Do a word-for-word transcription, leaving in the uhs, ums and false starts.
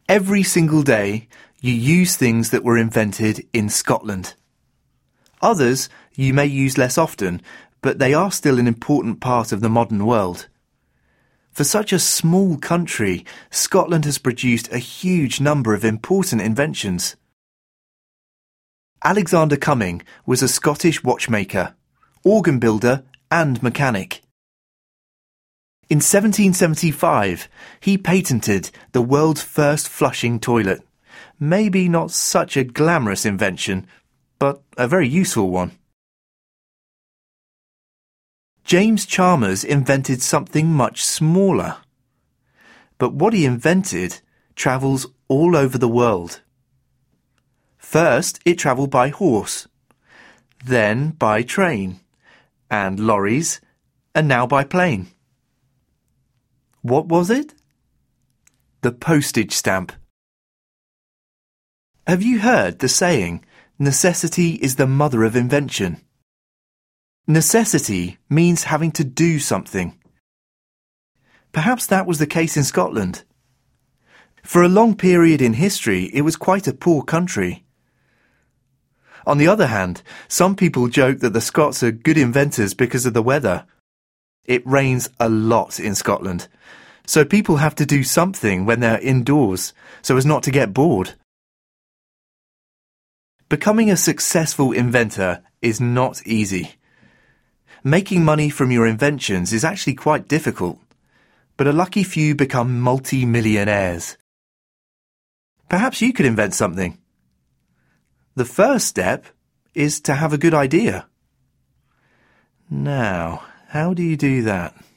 Every single day, you use things that were invented in Scotland. Others you may use less often, but they are still an important part of the modern world. For such a small country, Scotland has produced a huge number of important inventions. Alexander Cumming was a Scottish watchmaker, organ builder and mechanic. In seventeen seventy-five, he patented the world's first flushing toilet. Maybe not such a glamorous invention, but a very useful one. James Chalmers invented something much smaller. But what he invented travels all over the world. First, it travelled by horse, then by train, and lorries, and now by plane. What was it? The postage stamp. Have you heard the saying, necessity is the mother of invention? Necessity means having to do something. Perhaps that was the case in Scotland. For a long period in history, it was quite a poor country. On the other hand, some people joke that the Scots are good inventors because of the weather. It rains a lot in Scotland, so people have to do something when they're indoors so as not to get bored. Becoming a successful inventor is not easy. Making money from your inventions is actually quite difficult, but a lucky few become multi-millionaires. Perhaps you could invent something. The first step is to have a good idea. Now, how do you do that?